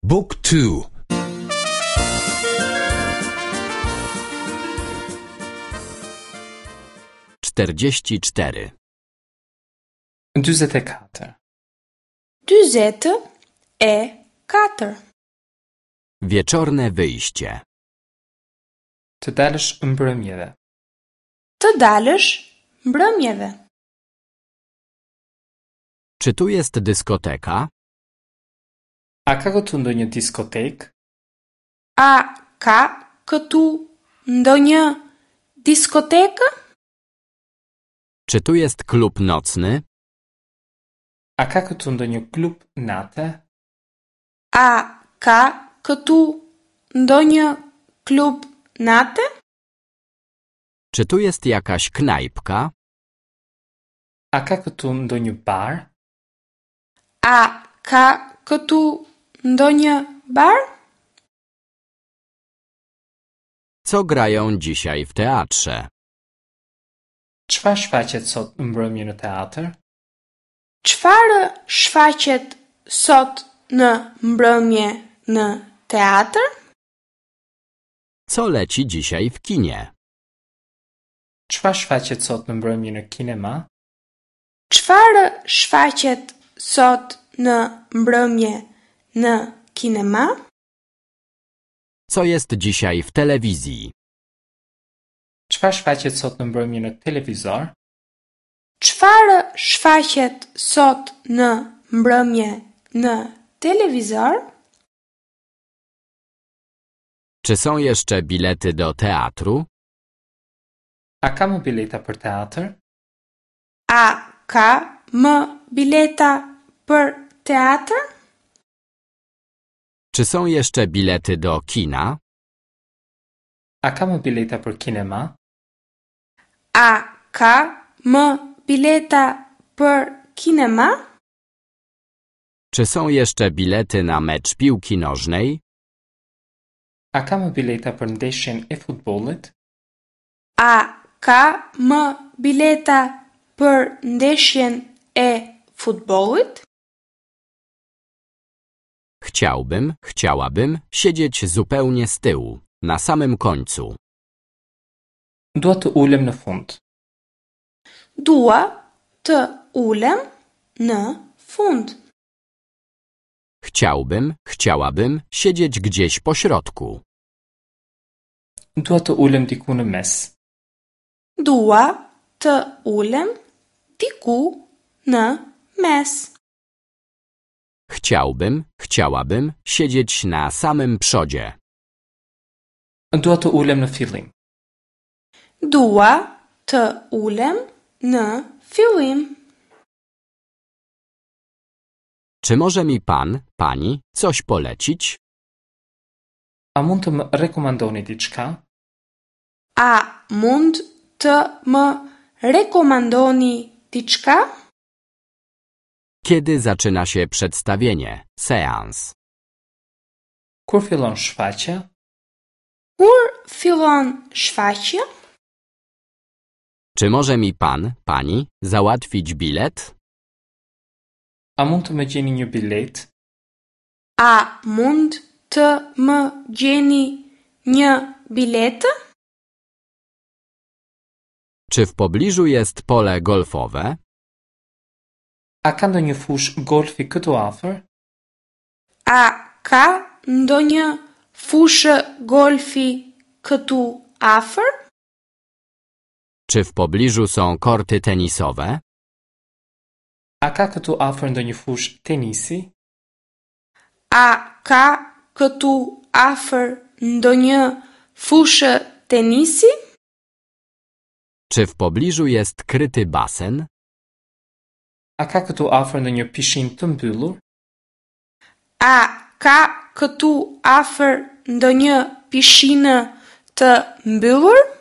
Book 2. 44. 44. 44. Wieczorne wyjście. Të dalësh mbrëmjeve. Të dalësh mbrëmjeve. Czy tu jest dyskoteka? A ka këtu ndonjë diskotekë? A ka këtu ndonjë diskotekë? Czy tu jest klub nocny? A ka këtu ndonjë klub nate? A ka këtu ndonjë klub nate? Czy tu jest jakaś knajpka? A ka këtu ndonjë bar? A ka këtu ndonjë bar? Co grają dzisiaj w teatrze? Çfarë shfaqet sot në mbrëmje në teatr? Çfarë shfaqet sot në mbrëmje në teatr? Co leci dzisiaj w kinie? Çfarë shfaqet sot në mbrëmje në kinema? Çfarë shfaqet sot në mbrëmje në kinema? Co jest dzisiaj w telewizji? Çfarë shfaqet sot në mbrëmje në televizor? Çfarë shfaqet sot në mbrëmje në telewizor? Czy są jeszcze bilety do teatru? A ka më bileta për teatr? A ka më bileta për teatr? Czy są jeszcze bilety do kina? A ka më bileta për kinema? A ka më bileta për kinema? Czy są jeszcze bilety na mecz piłki nożnej? A ka më bileta për ndeshjen e futbollit? A ka më bileta për ndeshjen e futbollit? Chciałabym siedzieć zupełnie z tyłu, na samym końcu. Dua të ulem në fund. Dua të ulem në fund. Chciałabym siedzieć gdzieś po środku. Dua të ulem diku në mes. Dua të ulem diku në mes. Chciałabym siedzieć na samym przodzie. Dua të ulem në fillim. Dua të ulem në fillim. Czy może mi pani coś polecić? A mund të më rekomandoni diçka? A mund të më rekomandoni diçka? Kiedy zaczyna się przedstawienie, seans? Kur fillon shfaqja? Kur fillon shfaqja? Czy może mi pani załatwić bilet? A mund të më gjeni një bilet? A mund të më gjeni një biletë? Czy w pobliżu jest pole golfowe? A ka ndonjë fush golfi këtu afër? A ka ndonjë fushë golfi këtu afër? Czy w pobliżu są korty tenisowe? A ka këtu afër ndonjë fush tenisi? A ka këtu afër ndonjë fushë tenisi? Czy w pobliżu jest kryty basen? A ka këtu afër ndonjë pishinë të mbyllur? A ka këtu afër ndonjë pishinë të mbyllur?